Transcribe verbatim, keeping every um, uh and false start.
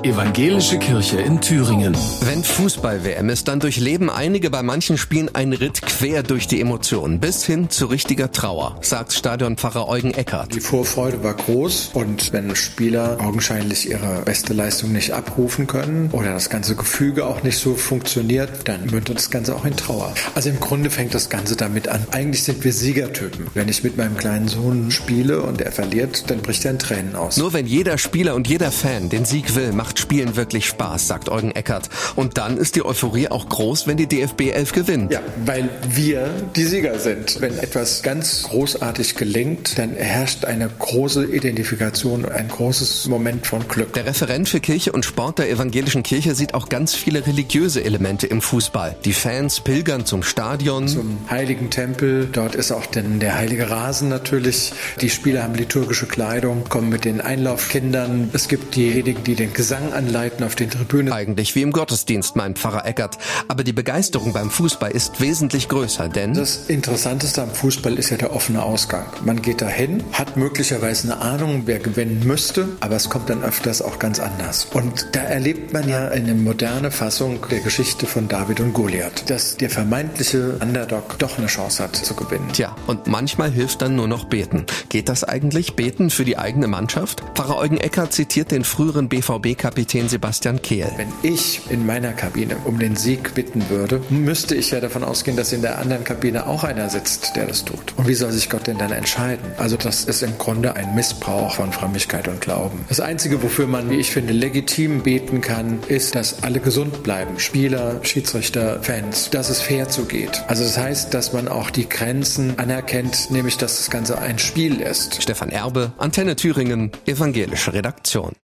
Evangelische Kirche in Thüringen. Wenn Fußball-W M ist, dann durchleben einige bei manchen Spielen einen Ritt quer durch die Emotionen, bis hin zu richtiger Trauer, sagt Stadionpfarrer Eugen Eckert. Die Vorfreude war groß und wenn Spieler augenscheinlich ihre beste Leistung nicht abrufen können oder das ganze Gefüge auch nicht so funktioniert, dann mündet das Ganze auch in Trauer. Also im Grunde fängt das Ganze damit an. Eigentlich sind wir Siegertypen. Wenn ich mit meinem kleinen Sohn spiele und er verliert, dann bricht er in Tränen aus. Nur wenn jeder Spieler und jeder Fan den Sieg will, macht Spielen wirklich Spaß, sagt Eugen Eckert. Und dann ist die Euphorie auch groß, wenn die D F B elf gewinnt. Ja, weil wir die Sieger sind. Wenn etwas ganz großartig gelingt, dann herrscht eine große Identifikation, ein großes Moment von Glück. Der Referent für Kirche und Sport der evangelischen Kirche sieht auch ganz viele religiöse Elemente im Fußball. Die Fans pilgern zum Stadion. Zum heiligen Tempel. Dort ist auch denn der heilige Rasen natürlich. Die Spieler haben liturgische Kleidung, kommen mit den Einlaufkindern. Es gibt diejenigen, die den Gesang anleiten auf den Tribünen. Eigentlich wie im Gottesdienst, meint Pfarrer Eckert. Aber die Begeisterung beim Fußball ist wesentlich größer, denn das Interessanteste am Fußball ist ja der offene Ausgang. Man geht dahin, hat möglicherweise eine Ahnung, wer gewinnen müsste, aber es kommt dann öfters auch ganz anders. Und da erlebt man ja eine moderne Fassung der Geschichte von David und Goliath, dass der vermeintliche Underdog doch eine Chance hat zu gewinnen. Tja, und manchmal hilft dann nur noch beten. Geht das eigentlich, beten für die eigene Mannschaft? Pfarrer Eugen Eckert zitiert den früheren B V B-Kapitän Sebastian Kehl. Wenn ich in meiner Kabine um den Sieg bitten würde, müsste ich ja davon ausgehen, dass in der anderen Kabine auch einer sitzt, der das tut. Und wie soll sich Gott denn dann entscheiden? Also das ist im Grunde ein Missbrauch von Frömmigkeit und Glauben. Das Einzige, wofür man, wie ich finde, legitim beten kann, ist, dass alle gesund bleiben. Spieler, Schiedsrichter, Fans. Dass es fair zugeht. Also das heißt, dass man auch die Grenzen anerkennt, nämlich dass das Ganze ein Spiel ist. Stefan Erbe, Antenne Thüringen, evangelische Redaktion.